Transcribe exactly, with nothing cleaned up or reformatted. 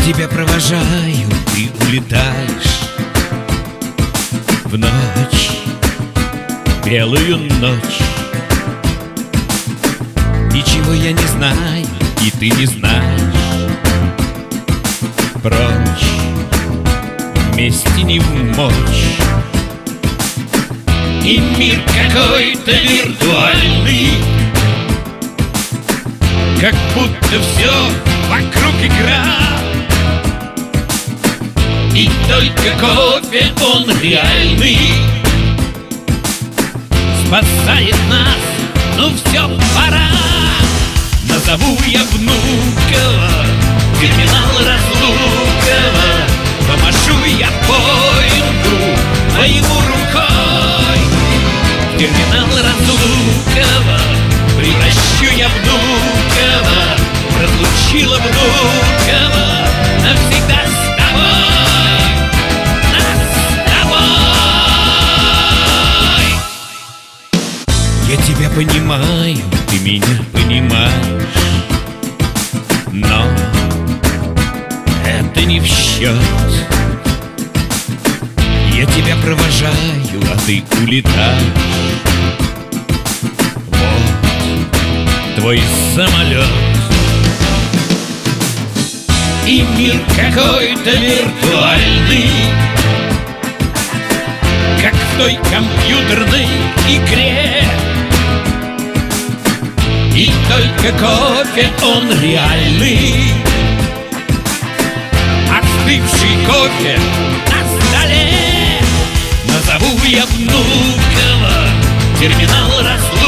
тебя провожаю, ты улетаешь в ночь, белую ночь. Ничего я не знаю, и ты не знаешь. Прочь, вместе не в мочь. И мир какой-то виртуальный, как будто все вокруг игра. И только кофе, он реальный, спасает нас, ну все, пора. Назову я Внуково, терминал Разлуково. Помашу я поезду моему рукой. Терминал Разлуково превращу я Внуково. Разлучила Внуково навсегда с тобой, нас с тобой. Я тебя понимаю, ты меня понимаешь, но это не в счет. Я тебя провожаю, а ты улетаешь. Вот твой самолет. И мир какой-то виртуальный, как в той компьютерной игре. И только кофе, он реальный, остывший кофе на столе. Назову я Внуково, терминал Разлуково.